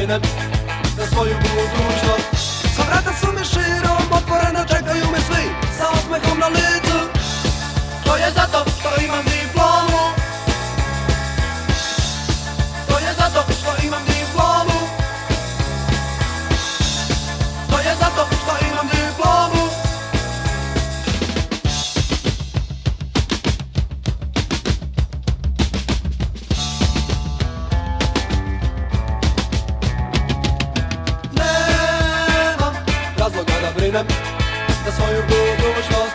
brinem za svoju budućnost. Sva vrata su mi širom otvorena, čekaju me svi sa osmehom na licu. To je zato što imam diplomu, to je zato što imam diplomu, to je zato što imam diplomu. Nemam razloga da brinem za svoju budućnost.